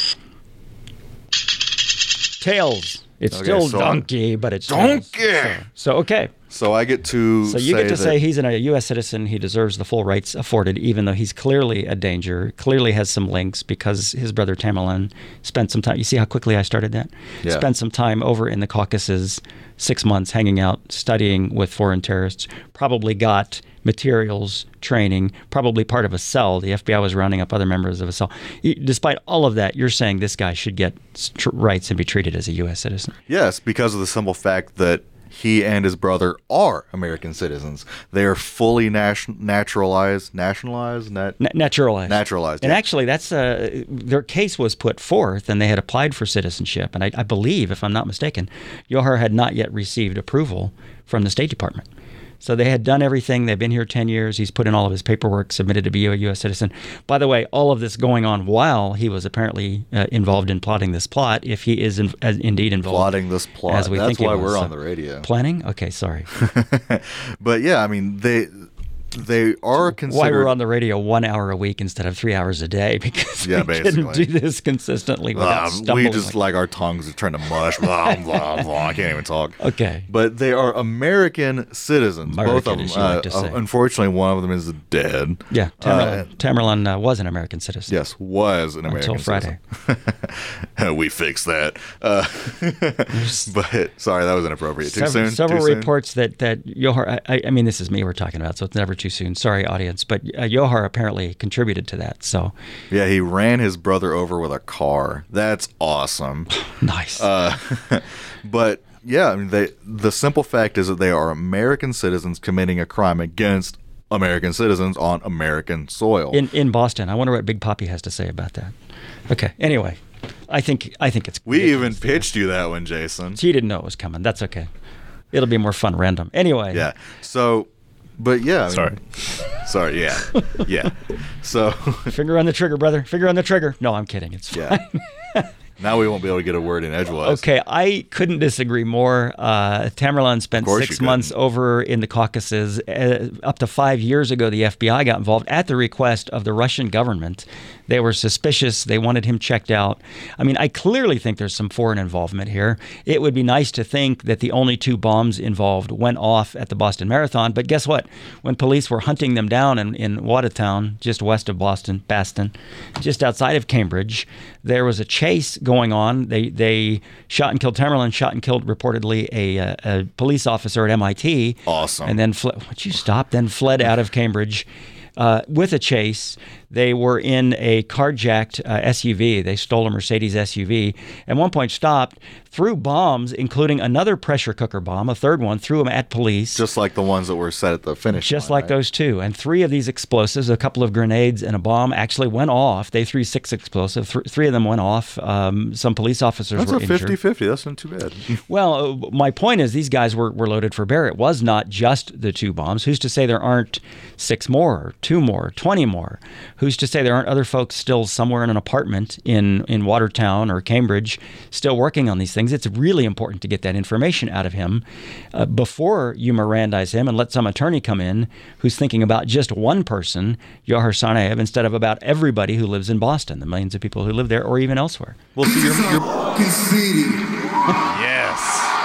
Tails. It's still donkey, but it's donkey. So okay. So I get to. So you get to say he's a U.S. citizen. He deserves the full rights afforded, even though he's clearly a danger. Clearly has some links because his brother Tamerlan spent some time. You see how quickly I started that? Yeah. Spent some time over in the Caucasus, 6 months hanging out, studying with foreign terrorists. Probably got materials, training, probably part of a cell. The FBI was rounding up other members of a cell. Despite all of that, you're saying this guy should get rights and be treated as a U.S. citizen. Yes, because of the simple fact that he and his brother are American citizens. They are fully naturalized. Naturalized. Naturalized. And yeah. actually, that's their case was put forth, and they had applied for citizenship. And I believe, if I'm not mistaken, Johar had not yet received approval from the State Department. So they had done everything. They've been here 10 years. He's put in all of his paperwork, submitted to be a U.S. citizen. By the way, all of this going on while he was apparently involved in plotting this plot, if he is indeed involved. Plotting this plot. As we That's think he why was. we're on the radio. Planning? Okay, sorry. But yeah, I mean, they are considered. Why we're on the radio 1 hour a week instead of 3 hours a day, because we couldn't do this consistently without stumbling. We just like our tongues are trying to mush. Blah, blah, blah. I can't even talk. Okay. But they are American citizens. Both of them. As you like to say. Unfortunately, one of them is dead. Yeah. Tamerlan was an American citizen. Yes, was an American citizen. Until Friday. We fixed that. But sorry, that was inappropriate. Too soon? Several Too soon? reports that Johar, I mean, this is me we're talking about, so it's never too soon. Sorry, audience, but Johar apparently contributed to that. So yeah, he ran his brother over with a car. That's awesome. Nice. But yeah, I mean, the simple fact is that they are American citizens committing a crime against American citizens on American soil. In Boston. I wonder what Big Papi has to say about that. Okay. Anyway, I think it's. We even pitched you that one, Jason. He didn't know it was coming. That's okay. It'll be more fun random. Anyway. Yeah. So. But yeah. Sorry. Yeah. Yeah. So. Finger on the trigger, brother. Finger on the trigger. No, I'm kidding. It's fine. Yeah. Now we won't be able to get a word in edgewise. Okay, I couldn't disagree more. Tamerlan spent 6 months over in the Caucasus. Up to 5 years ago, the FBI got involved at the request of the Russian government. They were suspicious. They wanted him checked out. I mean, I clearly think there's some foreign involvement here. It would be nice to think that the only 2 bombs involved went off at the Boston Marathon. But guess what? When police were hunting them down in Watertown, just west of Boston, just outside of Cambridge, there was a chase going on. They shot and killed Tamerlan, shot and killed reportedly a police officer at MIT. Awesome. And then Then fled out of Cambridge with a chase. They were in a carjacked SUV. They stole a Mercedes SUV. At one point stopped, threw bombs, including another pressure cooker bomb, a third one, threw them at police. Just like the ones that were set at the finish Just line, like right? those 2. And 3 of these explosives, a couple of grenades and a bomb, actually went off. They threw 6 explosives. 3 of them went off. Some police officers were injured. That's a 50-50. That's not too bad. Well, my point is these guys were loaded for bear. It was not just the 2 bombs. Who's to say there aren't 6 more, 2 more, 20 more? Who's to say there aren't other folks still somewhere in an apartment in Watertown or Cambridge still working on these things? It's really important to get that information out of him before you Mirandize him and let some attorney come in who's thinking about just one person, Yahar Tsarnaev, instead of about everybody who lives in Boston, the millions of people who live there or even elsewhere. Well, see, yes.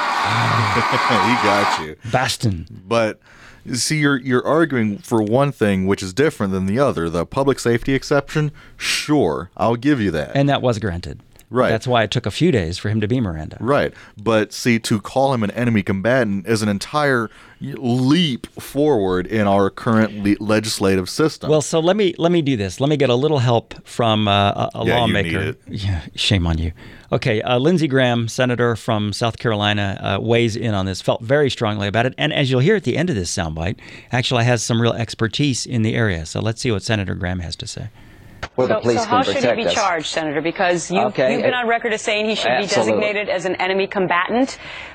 He got you. Boston. But see, you're arguing for one thing which is different than the other. The public safety exception, sure, I'll give you that. And that was granted. Right. That's why it took a few days for him to be Miranda. Right. But see, to call him an enemy combatant is an entire leap forward in our current legislative system. Well, so let me do this. Let me get a little help from a lawmaker. You need it. Yeah, shame on you. Okay, Lindsey Graham, senator from South Carolina, weighs in on this, felt very strongly about it. And as you'll hear at the end of this soundbite, actually has some real expertise in the area. So let's see what Senator Graham has to say. So how should he be charged, Senator? Because you've been on record as saying he should be designated as an enemy combatant.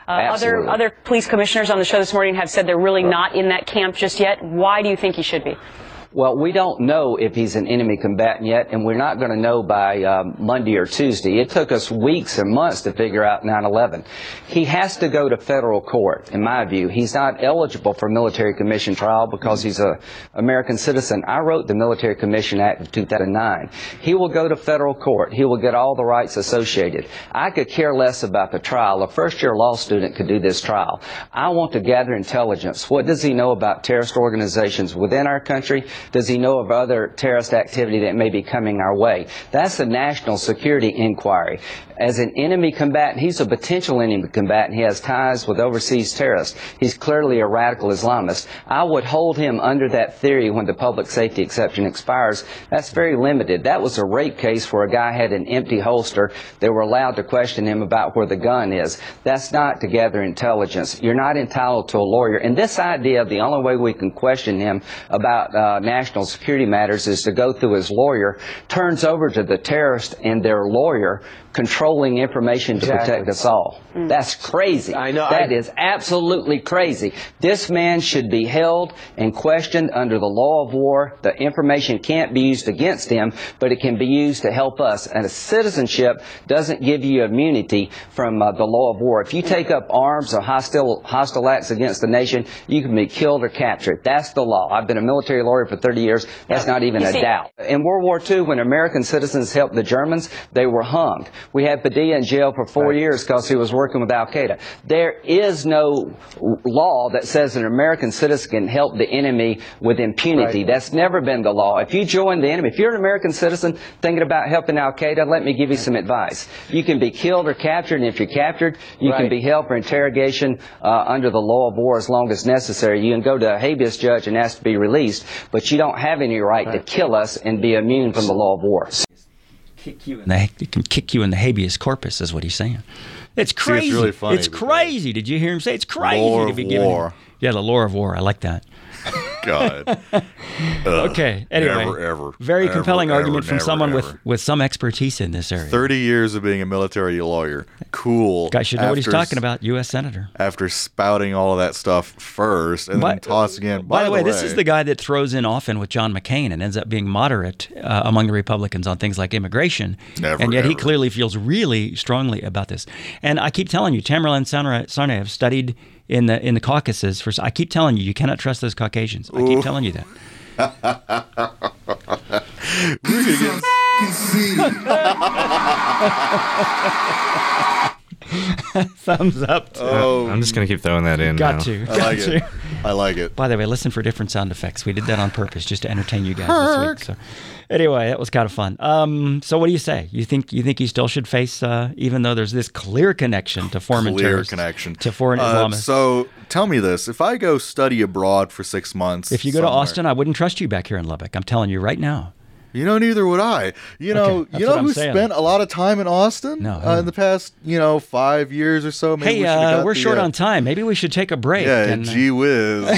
Other police commissioners on the show this morning have said they're really not in that camp just yet. Why do you think he should be? Well, we don't know if he's an enemy combatant yet, and we're not going to know by Monday or Tuesday. It took us weeks and months to figure out 9/11. He has to go to federal court, in my view. He's not eligible for military commission trial because he's an American citizen. I wrote the Military Commission Act of 2009. He will go to federal court. He will get all the rights associated. I could care less about the trial. A first-year law student could do this trial. I want to gather intelligence. What does he know about terrorist organizations within our country? Does he know of other terrorist activity that may be coming our way? That's a national security inquiry. As an enemy combatant, he's a potential enemy combatant. He has ties with overseas terrorists. He's clearly a radical Islamist. I would hold him under that theory when the public safety exception expires. That's very limited. That was a rape case where a guy had an empty holster. They were allowed to question him about where the gun is. That's not to gather intelligence. You're not entitled to a lawyer. And this idea of the only way we can question him about national security matters is to go through his lawyer turns over to the terrorist and their lawyer controlling information to protect us all. That's crazy. I know. That is absolutely crazy. This man should be held and questioned under the law of war. The information can't be used against him, but it can be used to help us. And a citizenship doesn't give you immunity from the law of war. If you take up arms or hostile acts against the nation, you can be killed or captured. That's the law. I've been a military lawyer for 30 years. That's not even a doubt. In World War II, when American citizens helped the Germans, they were hung. We had Padilla in jail for 4 years because he was working with Al-Qaeda. There is no law that says an American citizen can help the enemy with impunity. That's never been the law. If you join the enemy, if you're an American citizen thinking about helping Al-Qaeda, let me give you some advice. You can be killed or captured, and if you're captured, you can be held for interrogation under the law of war as long as necessary. You can go to a habeas judge and ask to be released, but you don't have any right to kill us and be immune from the law of war. It can kick you in the habeas corpus, is what he's saying. It's crazy. See, it's really funny. It's crazy. Did you hear him say it's crazy Lore to of be giving war. Yeah, the lore of war. I like that. God. Okay. Anyway, very compelling argument from someone ever. with some expertise in this area. 30 years of being a military lawyer. Cool. Guy should know what he's talking about. U.S. Senator. After spouting all of that stuff first and then tossing in. By the way, this is the guy that throws in often with John McCain and ends up being moderate among the Republicans on things like immigration. And yet he clearly feels really strongly about this. And I keep telling you, Tamerlan Tsarnaev studied in the Caucasus. I keep telling you cannot trust those Caucasians. I keep telling you that. We're going to Thumbs up. I'm just going to keep throwing that in. Got to. I like it. By the way, listen for different sound effects. We did that on purpose just to entertain you guys this week. So, anyway, that was kind of fun. So, what do you say? You think he still should face, even though there's this clear connection to foreign terrorists, to foreign Islamists? So, tell me this: if I go study abroad for 6 months, if you go to Austin, I wouldn't trust you back here in Lubbock. I'm telling you right now. You know, neither would I. You know who spent a lot of time in Austin? No, in the past, 5 years or so. Maybe we're short on time. Maybe we should take a break. Yeah, gee whiz.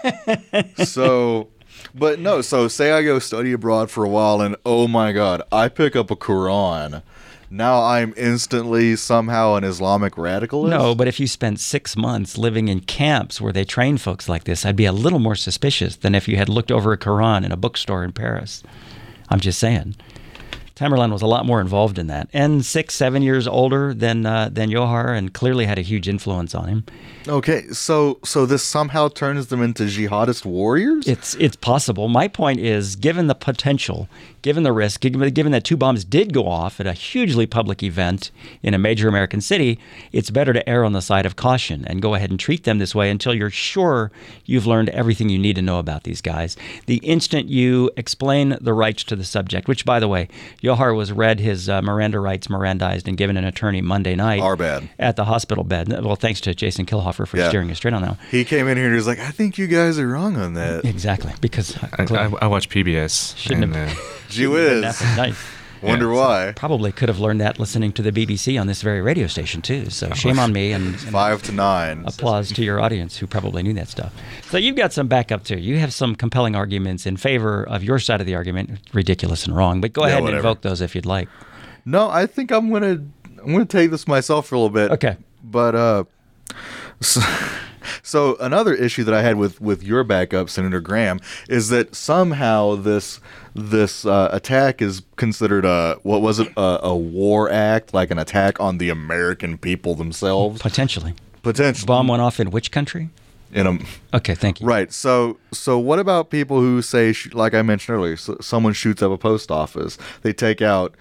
So say I go study abroad for a while, and oh my God, I pick up a Quran. Now I'm instantly somehow an Islamic radicalist? No, but if you spent 6 months living in camps where they train folks like this, I'd be a little more suspicious than if you had looked over a Quran in a bookstore in Paris. I'm just saying. Tamerlan was a lot more involved in that, and 6-7 years older than Johar, and clearly had a huge influence on him. Okay, so this somehow turns them into jihadist warriors? It's possible. My point is, given the potential, given the risk, given that 2 bombs did go off at a hugely public event in a major American city, it's better to err on the side of caution and go ahead and treat them this way until you're sure you've learned everything you need to know about these guys. The instant you explain the rights to the subject, which, by the way, Johar was read his Miranda rights Mirandized and given an attorney Monday night at the hospital bed. Well, thanks to Jason Kilhofer for steering us straight on that. He came in here and he was like, I think you guys are wrong on that. Exactly, because I watch PBS. Shouldn't have. Gee whiz. Nice. Wonder why. Probably could have learned that listening to the BBC on this very radio station, too. So shame on me. And 5 to 9. Applause to your audience who probably knew that stuff. So you've got some backup, too. You have some compelling arguments in favor of your side of the argument. Ridiculous and wrong. But go ahead and invoke those if you'd like. No, I think I'm gonna take this myself for a little bit. Okay. But so another issue that I had with your backup, Senator Graham, is that somehow this attack is considered a war act, like an attack on the American people themselves. Potentially. Bomb went off in which country? Okay, thank you. Right. So what about people who say, like I mentioned earlier, someone shoots up a post office, they take out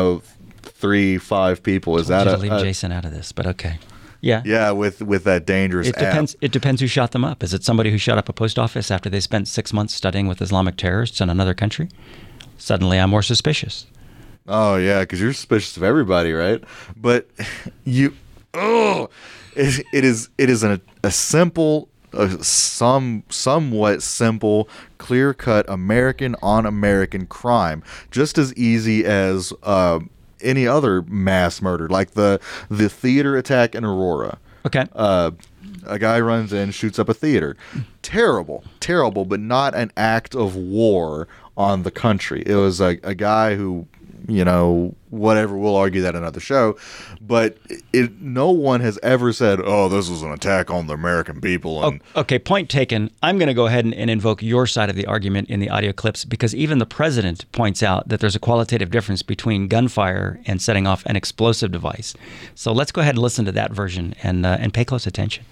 3-5 people. Is that leave Jason out of this? But okay. Yeah, with that dangerous app. It depends who shot them up. Is it somebody who shot up a post office after they spent 6 months studying with Islamic terrorists in another country? Suddenly I'm more suspicious. Oh, yeah, because you're suspicious of everybody, right? But it is a simple, somewhat simple, clear-cut American on American crime, just as easy as any other mass murder, like the theater attack in Aurora. Okay. A guy runs in, shoots up a theater. Terrible, but not an act of war on the country. It was a guy who, whatever, we'll argue that another show, but no one has ever said, oh, this was an attack on the American people. Okay, point taken. I'm going to go ahead and invoke your side of the argument in the audio clips, because even the president points out that there's a qualitative difference between gunfire and setting off an explosive device. So let's go ahead and listen to that version and pay close attention.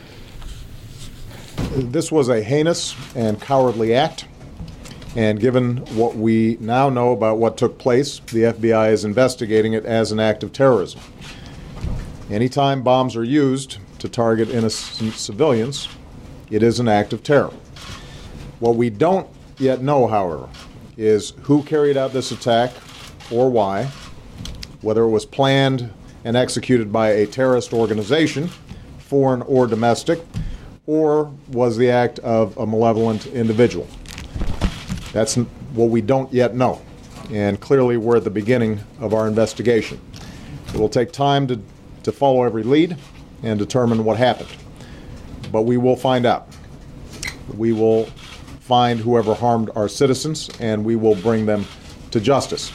This was a heinous and cowardly act. And given what we now know about what took place, the FBI is investigating it as an act of terrorism. Anytime bombs are used to target innocent civilians, it is an act of terror. What we don't yet know, however, is who carried out this attack or why, whether it was planned and executed by a terrorist organization, foreign or domestic, or was the act of a malevolent individual. That's what we don't yet know, and clearly we're at the beginning of our investigation. It will take time to follow every lead and determine what happened, but we will find out. We will find whoever harmed our citizens, and we will bring them to justice.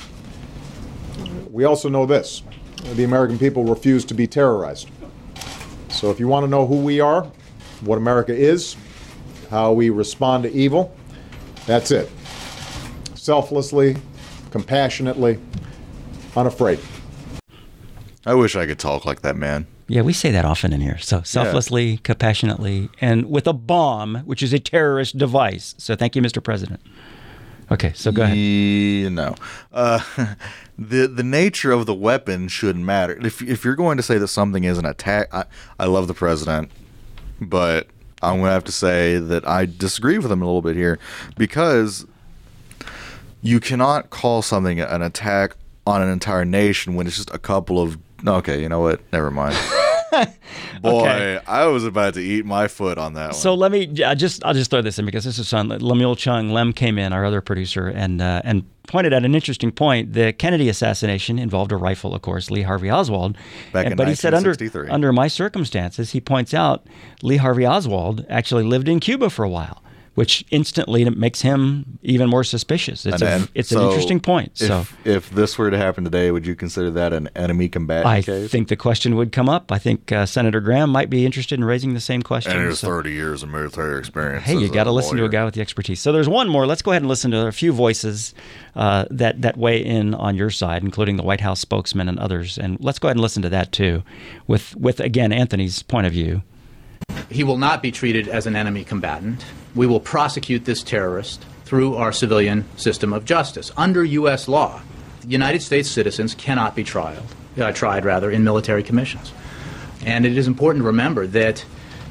We also know this: the American people refuse to be terrorized. So if you want to know who we are, what America is, how we respond to evil, that's it. Selflessly, compassionately, unafraid. I wish I could talk like that man. Yeah, we say that often in here. So selflessly, compassionately, and with a bomb, which is a terrorist device. So thank you, Mr. President. Okay, so go ahead. No. The nature of the weapon shouldn't matter. If you're going to say that something is an attack, I love the president, but I'm going to have to say that I disagree with him a little bit here, because you cannot call something an attack on an entire nation when it's just a couple of... Okay, you know what? Never mind. Boy, okay. I was about to eat my foot on that one. So let me I'll just throw this in, because this is fun. Lemuel Chung, Lem came in, our other producer, and pointed out an interesting point. The Kennedy assassination involved a rifle, of course, Lee Harvey Oswald. Back in 1963. He said under my circumstances, he points out Lee Harvey Oswald actually lived in Cuba for a while, which instantly makes him even more suspicious. It's an interesting point. If this were to happen today, would you consider that an enemy combatant case? I think the question would come up. I think Senator Graham might be interested in raising the same question. And there's 30 years of military experience. Hey, you got to listen to a guy with the expertise. So there's one more. Let's go ahead and listen to a few voices that weigh in on your side, including the White House spokesman and others. And let's go ahead and listen to that too, with again, Anthony's point of view. He will not be treated as an enemy combatant. We will prosecute this terrorist through our civilian system of justice. Under U.S. law, United States citizens cannot be tried in military commissions. And it is important to remember that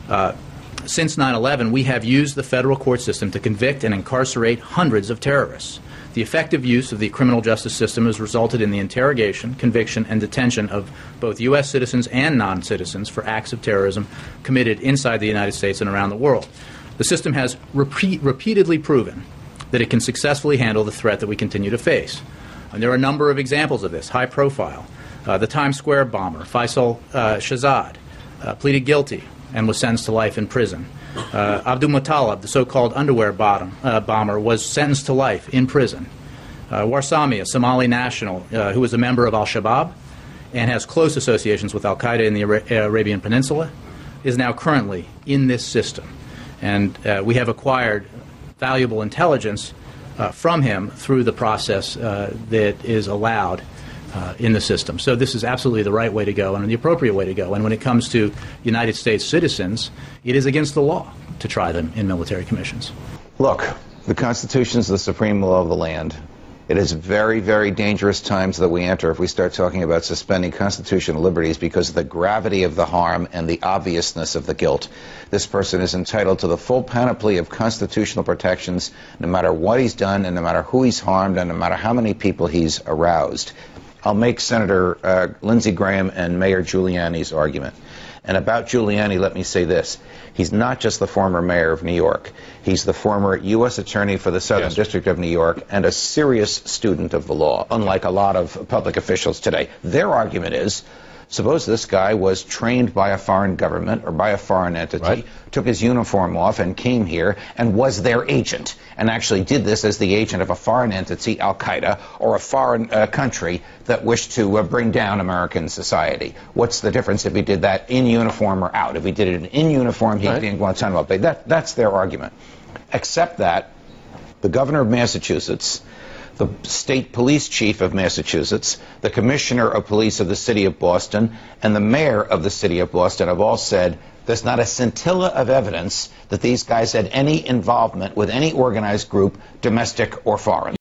since 9/11, we have used the federal court system to convict and incarcerate hundreds of terrorists. The effective use of the criminal justice system has resulted in the interrogation, conviction, and detention of both U.S. citizens and non-citizens for acts of terrorism committed inside the United States and around the world. The system has repeatedly proven that it can successfully handle the threat that we continue to face. And there are a number of examples of this, high profile. The Times Square bomber, Faisal Shahzad, pleaded guilty and was sentenced to life in prison. Abdul Muttalib, the so-called underwear bomber, was sentenced to life in prison. Warsami, a Somali national who was a member of al-Shabaab and has close associations with al-Qaeda in the Arabian Peninsula, is now currently in this system. And we have acquired valuable intelligence from him through the process that is allowed in the system. So this is absolutely the right way to go and the appropriate way to go. And when it comes to United States citizens, it is against the law to try them in military commissions. Look, the Constitution is the supreme law of the land. It is very, very dangerous times that we enter if we start talking about suspending constitutional liberties because of the gravity of the harm and the obviousness of the guilt. This person is entitled to the full panoply of constitutional protections no matter what he's done and no matter who he's harmed and no matter how many people he's aroused. I'll make Senator Lindsey Graham and Mayor Giuliani's argument. And about Giuliani, let me say this. He's not just the former mayor of New York. He's the former U.S. attorney for the Southern District of New York and a serious student of the law, unlike a lot of public officials today. Their argument is, suppose this guy was trained by a foreign government or by a foreign entity, took his uniform off and came here and was their agent and actually did this as the agent of a foreign entity, Al-Qaeda, or a foreign country that wished to bring down American society. What's the difference if he did that in uniform or out? If he did it in uniform, he'd be in Guantanamo Bay. That's their argument. Except that the governor of Massachusetts, the state police chief of Massachusetts, the commissioner of police of the city of Boston, and the mayor of the city of Boston have all said there's not a scintilla of evidence that these guys had any involvement with any organized group, domestic or foreign.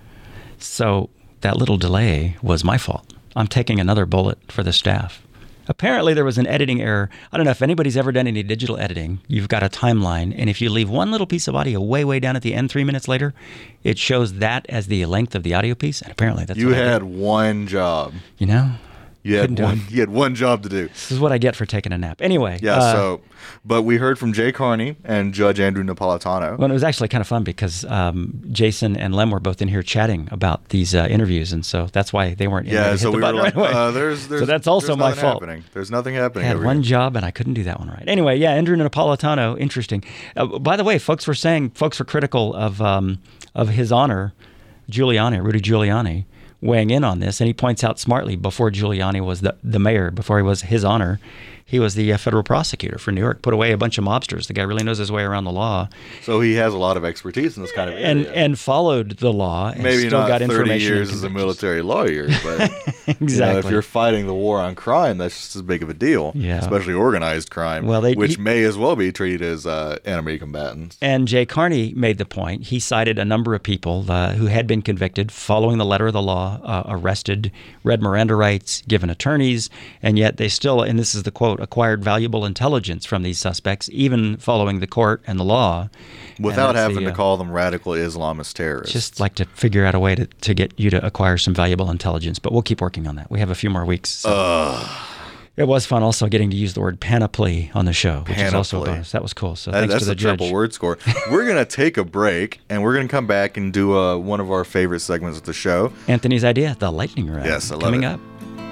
So that little delay was my fault. I'm taking another bullet for the staff. Apparently there was an editing error. I don't know if anybody's ever done any digital editing. You've got a timeline, and if you leave one little piece of audio way down at the end 3 minutes later, it shows that as the length of the audio piece, and apparently that's you had one job. You know? You had one job to do. This is what I get for taking a nap. Anyway. Yeah, but we heard from Jay Carney and Judge Andrew Napolitano. Well, it was actually kind of fun because Jason and Lem were both in here chatting about these interviews, and so that's why they weren't in there to hit the button right away. So that's also my fault. There's nothing happening. I had one job, and I couldn't do that one right. Anyway, yeah, Andrew Napolitano, interesting. By the way, folks were critical of His Honor, Rudy Giuliani, weighing in on this, and he points out smartly, before Giuliani was the mayor, before he was His Honor, he was the federal prosecutor for New York, put away a bunch of mobsters. The guy really knows his way around the law. So he has a lot of expertise in this kind of area. And followed the law and maybe still not got 30 information. years as a military lawyer, but exactly. If you're fighting the war on crime, that's just as big of a deal, especially organized crime, which may as well be treated as enemy combatants. And Jay Carney made the point. He cited a number of people who had been convicted, following the letter of the law, arrested, read Miranda rights, given attorneys, and yet they still, and this is the quote, acquired valuable intelligence from these suspects, even following the court and the law. Without having to call them radical Islamist terrorists. Just like to figure out a way to get you to acquire some valuable intelligence. But we'll keep working on that. We have a few more weeks. So. It was fun also getting to use the word panoply on the show, which is also a bonus. That was cool. So thanks to the judge. That's a triple word score. We're going to take a break, and we're going to come back and do one of our favorite segments of the show. Anthony's idea, the lightning round. Yes, I love coming it. Up.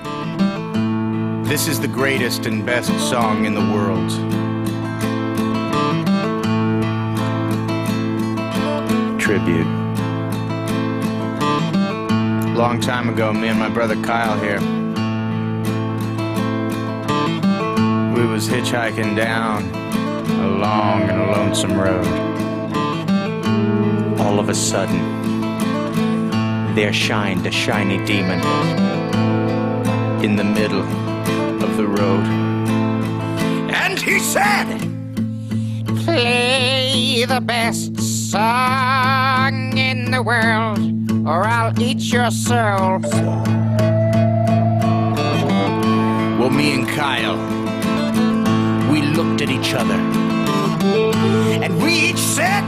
This is the greatest and best song in the world. Tribute. Long time ago, me and my brother Kyle here, we was hitchhiking down a long and lonesome road. All of a sudden, there shined a shiny demon in the middle of the road. And he said, "Play the best song in the world, or I'll eat your soul." Well, me and Kyle, we looked at each other, and we each said,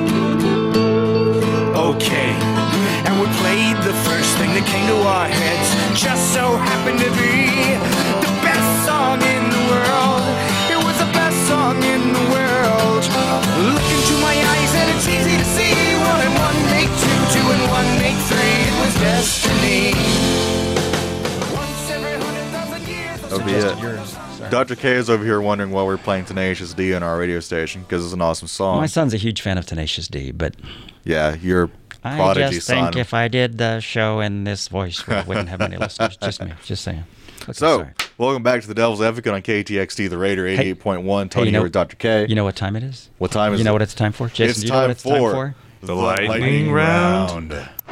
okay. And we played the first thing that came to our heads. Just so happened to be the best song in the world. It was the best song in the world. Look into my eyes and it's easy to see. 1 and 1 make 2, 2 and 1 make 3. It was destiny. Once every 100,000 years. That'll be it. Dr. K is over here wondering why we're playing Tenacious D on our radio station, because it's an awesome song. My son's a huge fan of Tenacious D, but... Yeah, you're prodigy I just son. think if I did the show in this voice, we wouldn't have many listeners. Just me. Just saying. Okay, so, welcome back to the Devil's Advocate on KTXT, the Raider 88.1. Tony here with Dr. K. You know what time it is? What time is it? You know what it's time for? Jason, it's do you know what it's time for? The lightning round.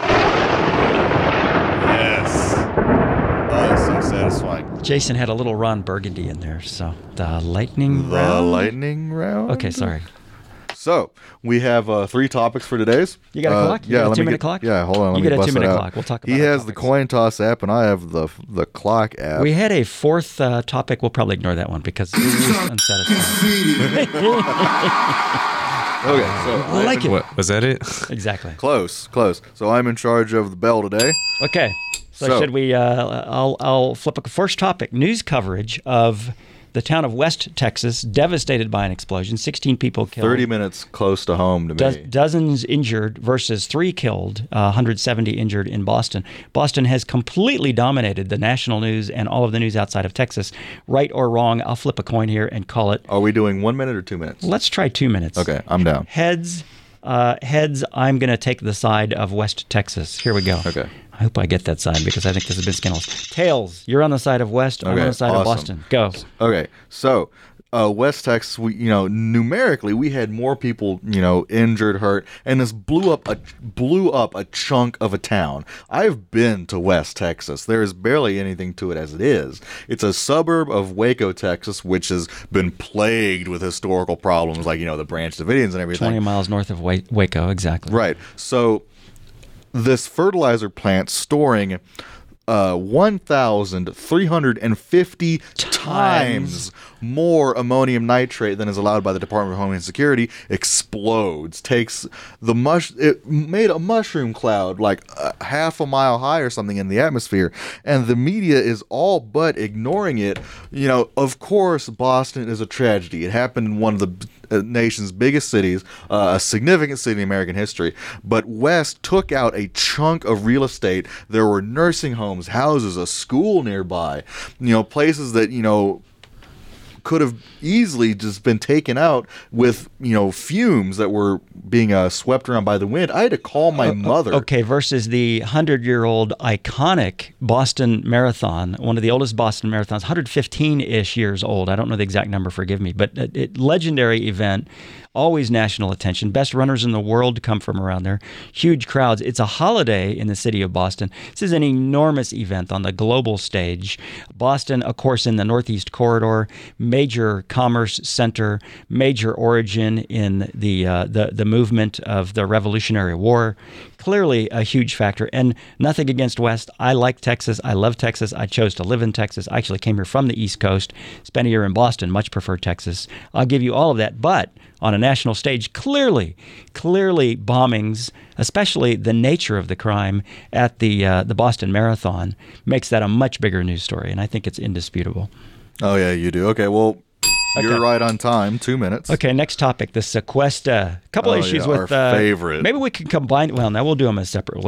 Yes. Oh, that's so satisfying. Jason had a little Ron Burgundy in there, so the lightning round? The lightning round? Okay, sorry. So, we have 3 topics for today's. You got a clock? You got a 2-minute clock? Yeah, hold on. You get a 2-minute clock. We'll talk about it. He has the coin toss app, and I have the clock app. We had a 4th topic. We'll probably ignore that one because it was unsatisfying. Okay, so I like it. What, was that it? Exactly. Close. So I'm in charge of the bell today. Okay. So should we? I'll flip a first topic: news coverage of the town of West Texas devastated by an explosion. 16 people killed. 30 minutes close to home to me. Dozens injured versus 3 killed. 170 injured in Boston. Boston has completely dominated the national news and all of the news outside of Texas. Right or wrong? I'll flip a coin here and call it. Are we doing 1 minute or 2 minutes? Let's try 2 minutes. Okay, I'm down. Heads. I'm going to take the side of West Texas. Here we go. Okay. I hope I get that side because I think this has been scandalous. Tails, you're on the side of West. I'm on the side of Boston. Go. Okay, so West Texas, numerically, we had more people, injured, hurt, and this blew up a chunk of a town. I've been to West Texas. There is barely anything to it as it is. It's a suburb of Waco, Texas, which has been plagued with historical problems like, the Branch Davidians and everything. 20 miles north of Waco, exactly. Right. So this fertilizer plant storing 1,350 times more ammonium nitrate than is allowed by the Department of Homeland Security, explodes, it made a mushroom cloud like half a mile high or something in the atmosphere, and the media is all but ignoring it. You know, of course, Boston is a tragedy. It happened in one of the nation's biggest cities, a significant city in American history, but West took out a chunk of real estate. There were nursing homes, houses, a school nearby, you know, places that, you know, could have easily just been taken out with, you know, fumes that were being swept around by the wind. I had to call my mother. Okay, versus the 100-year-old iconic Boston Marathon, one of the oldest Boston marathons, 115-ish years old. I don't know the exact number, forgive me, but a legendary event. Always national attention. Best runners in the world come from around there. Huge crowds. It's a holiday in the city of Boston. This is an enormous event on the global stage. Boston, of course, in the Northeast Corridor, major commerce center, major origin in the movement of the Revolutionary War. Clearly a huge factor, and nothing against West. I like Texas. I love Texas. I chose to live in Texas. I actually came here from the East Coast, spent a year in Boston, much prefer Texas. I'll give you all of that, but on a national stage, clearly bombings, especially the nature of the crime at the Boston Marathon, makes that a much bigger news story, and I think it's indisputable. Oh, yeah, you do. Okay, well, you're right on time. 2 minutes. Okay, next topic, the sequester. A couple issues with our favorite. Maybe we can combine. Well, now we'll do them as separate.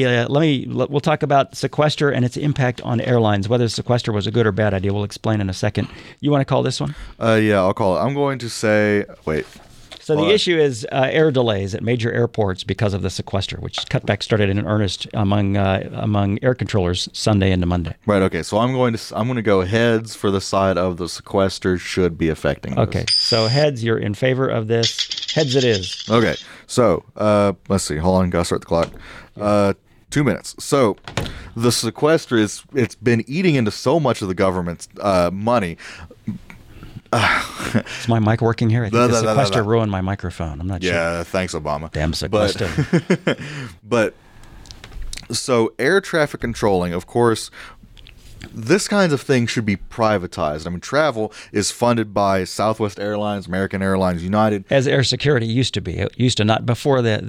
We'll talk about sequester and its impact on airlines. Whether sequester was a good or bad idea, we'll explain in a second. You want to call this one? Yeah, I'll call it. I'm going to say. Wait. So the issue is air delays at major airports because of the sequester, which cutback started in earnest among air controllers Sunday into Monday. Right. Okay. So I'm going to go heads for the side of the sequester should be affecting this. Okay. So heads, you're in favor of this. Heads, it is. Okay. So let's see. Hold on. Gotta start the clock. 2 minutes. So the sequester it's been eating into so much of the government's money. Is my mic working here? I think the sequester ruined my microphone. I'm not sure. Yeah, thanks, Obama. Damn sequester. But so air traffic controlling, of course, this kind of thing should be privatized. I mean, travel is funded by Southwest Airlines, American Airlines, United. As air security used to be. It used to not before the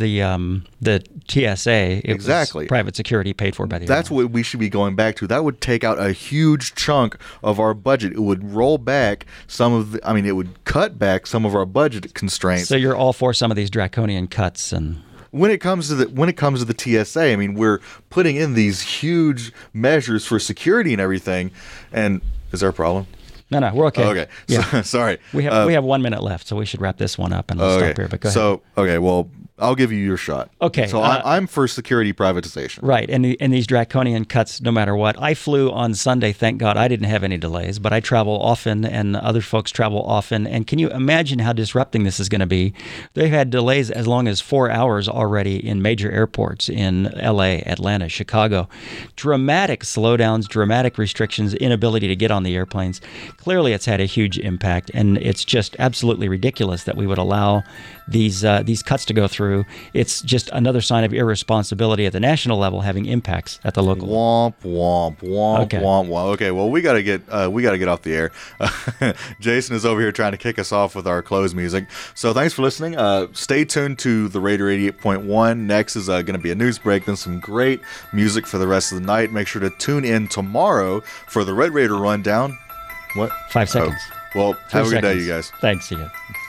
TSA. It was private security paid for by the That's airline. what we should be going back to. That would take out a huge chunk of our budget. It would roll back it would cut back some of our budget constraints. So you're all for some of these draconian cuts and When it comes to the TSA, I mean, we're putting in these huge measures for security and everything. And is there a problem? No, we're okay. Okay, yeah. Sorry. We have 1 minute left, so we should wrap this one up and we'll stop here. But go ahead. So, okay, well, I'll give you your shot. Okay. So I'm for security privatization. Right, and these draconian cuts, no matter what. I flew on Sunday, thank God I didn't have any delays, but I travel often and other folks travel often. And can you imagine how disrupting this is going to be? They've had delays as long as 4 hours already in major airports in LA, Atlanta, Chicago. Dramatic slowdowns, dramatic restrictions, inability to get on the airplanes. Clearly it's had a huge impact, and it's just absolutely ridiculous that we would allow these cuts to go through. It's just another sign of irresponsibility at the national level having impacts at the local level. Womp, womp, womp. Okay, well, we got to get off the air. Jason is over here trying to kick us off with our close music. So thanks for listening. Stay tuned to the Raider 88.1. Next is going to be a news break, then some great music for the rest of the night. Make sure to tune in tomorrow for the Red Raider Rundown. What? 5 seconds. Well, have a good day, you guys. Thanks, you guys.